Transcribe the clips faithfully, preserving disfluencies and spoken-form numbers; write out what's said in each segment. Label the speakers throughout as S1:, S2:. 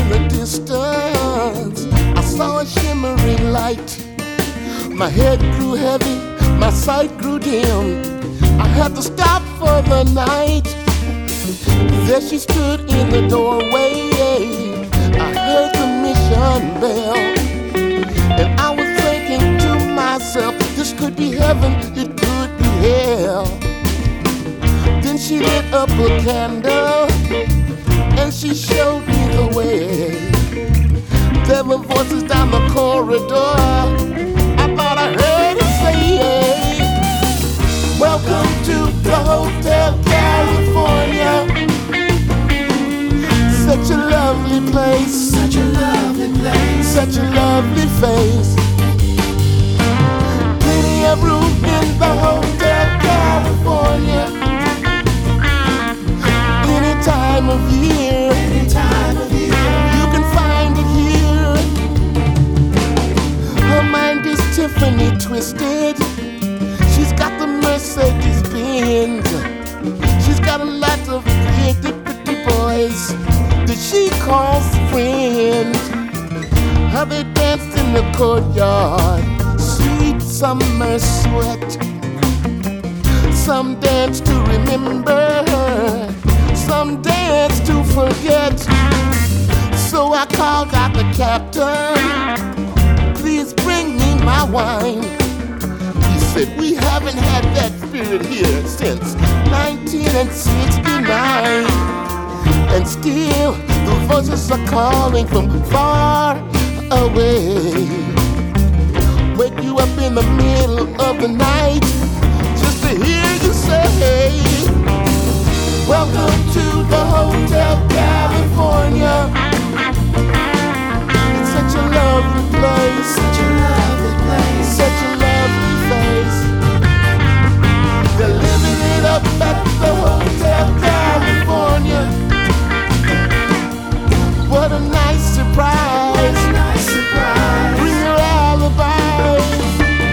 S1: in the distance, I saw a shimmering light. My head grew heavy, my sight grew dim. I had to stop for the night. There she stood in the doorway. I heard the mission bell, and I was thinking to myself, this could be heaven, it could be hell. Then she lit up a candle, and she showed me the way. There were voices down the corridor. I thought I heard her say, welcome to the Hotel California. Such a lovely place,
S2: Such a lovely place.
S1: such a lovely face. Plenty of room in the Hotel California. Any time of year,
S2: Any time of year.
S1: you can find it here. Her mind is Tiffany twisted. She's got the Mercedes Benz. She's got a lot of pretty, pretty boys that she calls friends. How they danced in the courtyard, sweet summer sweat. Some dance to remember, some dance to forget. So I called out the captain, please bring me my wine. He said, we haven't had that spirit here since nineteen sixty-nine. And still the voices are calling from far away. Wake you up in the middle of the night just to hear you say, welcome to the Hotel California. It's such a lovely place,
S2: Such a lovely place.
S1: such a lovely face. They're living it up at the Hotel California. What a nice surprise.
S2: Nice surprise.
S1: Bring your alibis.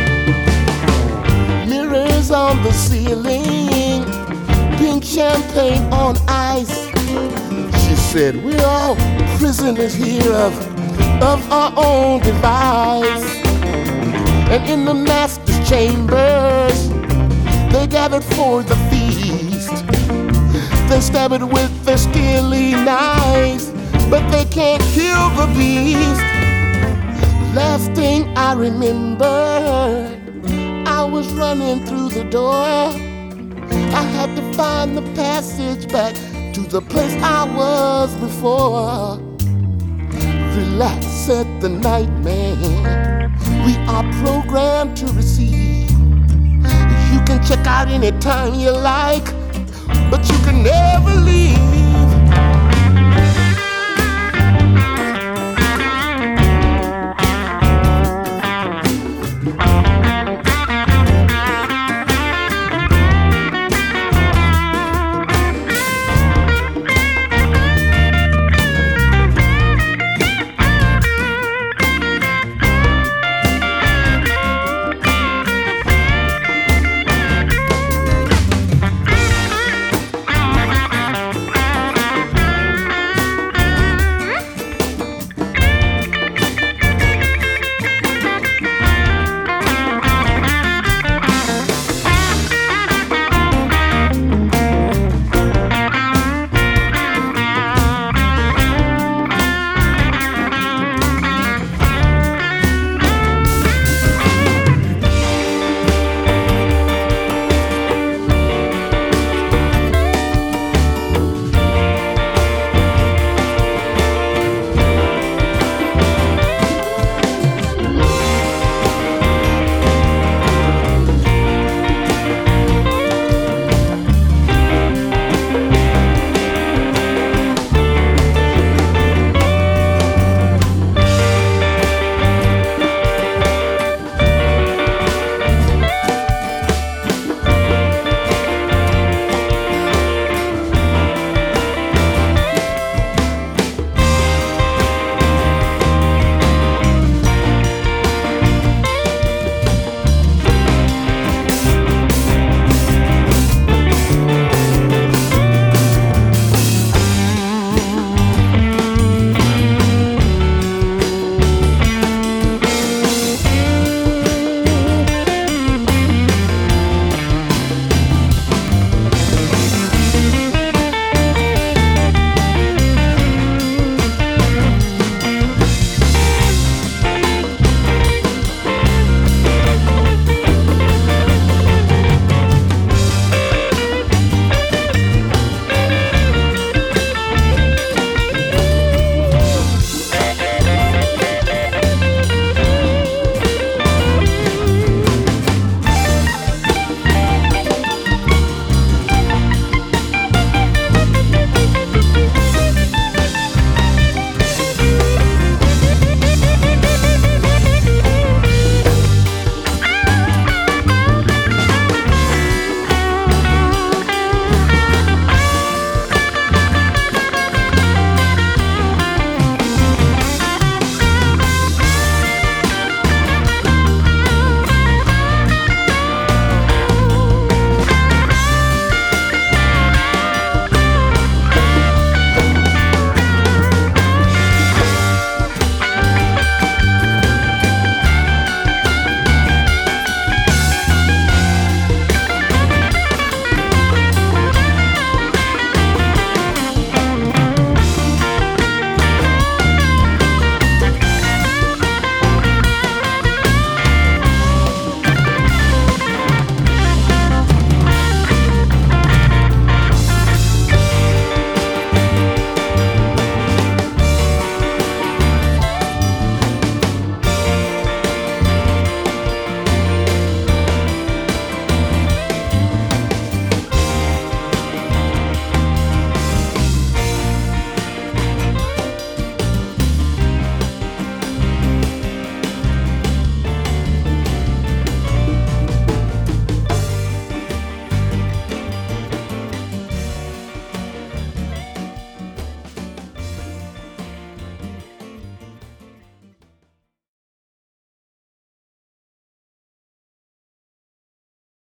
S1: Mirrors on the ceiling, pink champagne on ice. She said, we're all prisoners here of, of our own device. And in the master's chambers, they gathered for the feast. They stab it with their steely knives, but they can't kill the beast. Last thing I remember, I was running through the door. I had to find the passage back to the place I was before. Relax, said the night man. We are programmed to receive. You can check out anytime you like, but you can never leave.